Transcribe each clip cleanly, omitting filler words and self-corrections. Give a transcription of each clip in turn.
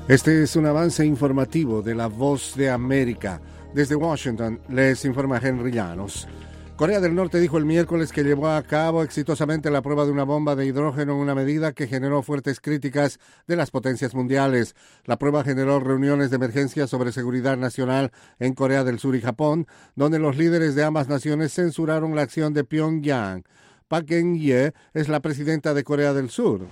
Este es un avance informativo de La Voz de América. Desde Washington les informa Henry Llanos. Corea del Norte dijo el miércoles que llevó a cabo exitosamente la prueba de una bomba de hidrógeno, una medida que generó fuertes críticas de las potencias mundiales. La prueba generó reuniones de emergencia sobre seguridad nacional en Corea del Sur y Japón, donde los líderes de ambas naciones censuraron la acción de Pyongyang. Park Geun-hye es la presidenta de Corea del Sur.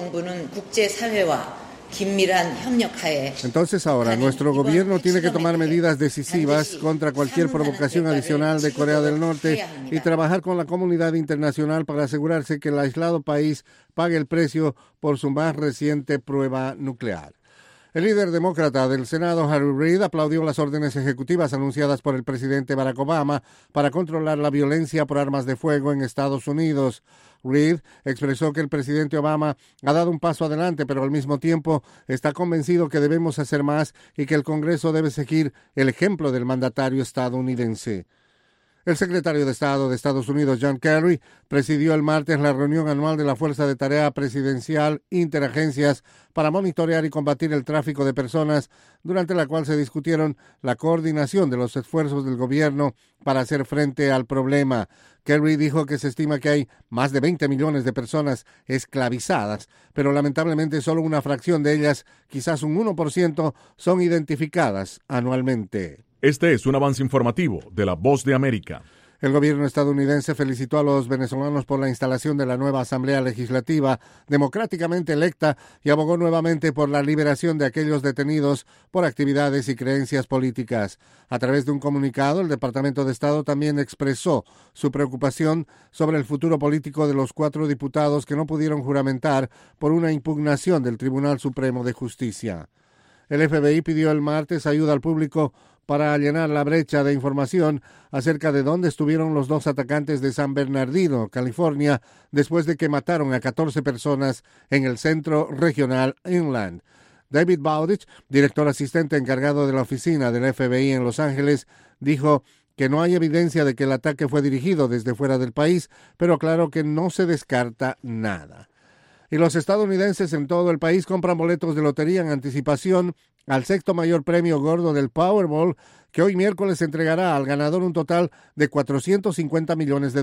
Entonces ahora nuestro gobierno tiene que tomar medidas decisivas contra cualquier provocación adicional de Corea del Norte y trabajar con la comunidad internacional para asegurarse que el aislado país pague el precio por su más reciente prueba nuclear. El líder demócrata del Senado, Harry Reid, aplaudió las órdenes ejecutivas anunciadas por el presidente Barack Obama para controlar la violencia por armas de fuego en Estados Unidos. Reid expresó que el presidente Obama ha dado un paso adelante, pero al mismo tiempo está convencido que debemos hacer más y que el Congreso debe seguir el ejemplo del mandatario estadounidense. El secretario de Estado de Estados Unidos, John Kerry, presidió el martes la reunión anual de la Fuerza de Tarea Presidencial Interagencias para monitorear y combatir el tráfico de personas, durante la cual se discutieron la coordinación de los esfuerzos del gobierno para hacer frente al problema. Kerry dijo que se estima que hay más de 20 millones de personas esclavizadas, pero lamentablemente solo una fracción de ellas, quizás un 1%, son identificadas anualmente. Este es un avance informativo de La Voz de América. El gobierno estadounidense felicitó a los venezolanos por la instalación de la nueva Asamblea Legislativa democráticamente electa y abogó nuevamente por la liberación de aquellos detenidos por actividades y creencias políticas. A través de un comunicado, el Departamento de Estado también expresó su preocupación sobre el futuro político de los 4 diputados que no pudieron juramentar por una impugnación del Tribunal Supremo de Justicia. El FBI pidió el martes ayuda al público para llenar la brecha de información acerca de dónde estuvieron los 2 atacantes de San Bernardino, California, después de que mataron a 14 personas en el centro regional Inland. David Bowditch, director asistente encargado de la oficina del FBI en Los Ángeles, dijo que no hay evidencia de que el ataque fue dirigido desde fuera del país, pero aclaró que no se descarta nada. Y los estadounidenses en todo el país compran boletos de lotería en anticipación al 6º mayor premio gordo del Powerball, que hoy miércoles entregará al ganador un total de $450 millones.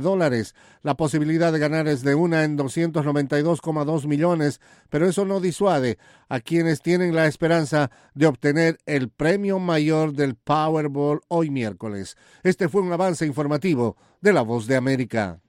La posibilidad de ganar es de 1 en 292,2 millones, pero eso no disuade a quienes tienen la esperanza de obtener el premio mayor del Powerball hoy miércoles. Este fue un avance informativo de La Voz de América.